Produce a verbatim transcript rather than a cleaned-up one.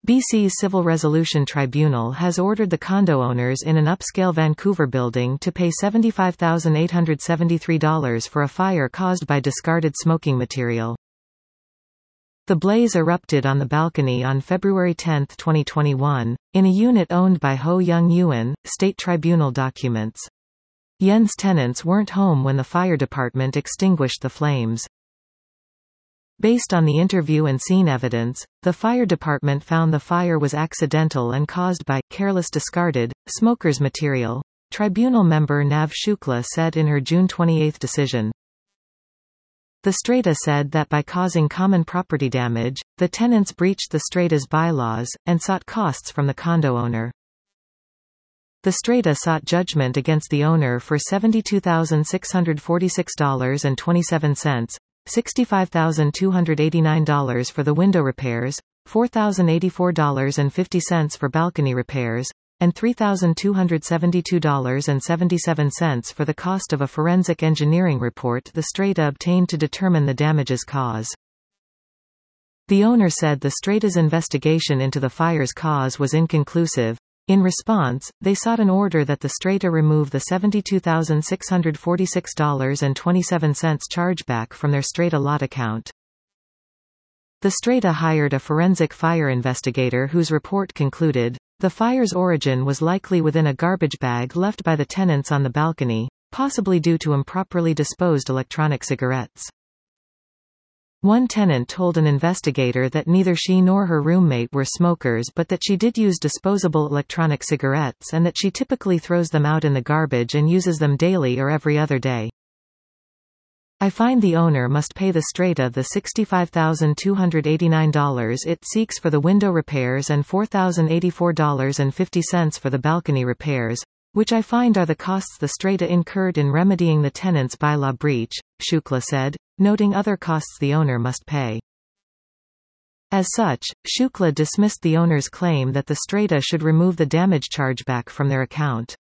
B C's Civil Resolution Tribunal has ordered the condo owners in an upscale Vancouver building to pay seventy-five thousand eight hundred seventy-three dollars for a fire caused by discarded smoking material. The blaze erupted on the balcony on February tenth twenty twenty-one, in a unit owned by Ho Young Yuan, State Tribunal documents. Yen's tenants weren't home when the fire department extinguished the flames. Based on the interview and scene evidence, the fire department found the fire was accidental and caused by careless discarded smokers' material, tribunal member Nav Shukla said in her June twenty-eighth decision. The Strata said that by causing common property damage, the tenants breached the Strata's bylaws, and sought costs from the condo owner. The Strata sought judgment against the owner for seventy-two thousand six hundred forty-six dollars and twenty-seven cents, sixty-five thousand two hundred eighty-nine dollars for the window repairs, four thousand eighty-four dollars and fifty cents for balcony repairs, and three thousand two hundred seventy-two dollars and seventy-seven cents for the cost of a forensic engineering report the Strata obtained to determine the damage's cause. The owner said the Strata's investigation into the fire's cause was inconclusive. In response, they sought an order that the Strata remove the seventy-two thousand six hundred forty-six dollars and twenty-seven cents chargeback from their Strata lot account. The Strata hired a forensic fire investigator whose report concluded, the fire's origin was likely within a garbage bag left by the tenants on the balcony, possibly due to improperly disposed electronic cigarettes. One tenant told an investigator that neither she nor her roommate were smokers but that she did use disposable electronic cigarettes and that she typically throws them out in the garbage and uses them daily or every other day. I find the owner must pay the Strata the sixty-five thousand two hundred eighty-nine dollars it seeks for the window repairs and four thousand eighty-four dollars and fifty cents for the balcony repairs, which I find are the costs the Strata incurred in remedying the tenant's bylaw breach, Shukla said, noting other costs the owner must pay. As such, Shukla dismissed the owner's claim that the Strata should remove the damage chargeback from their account.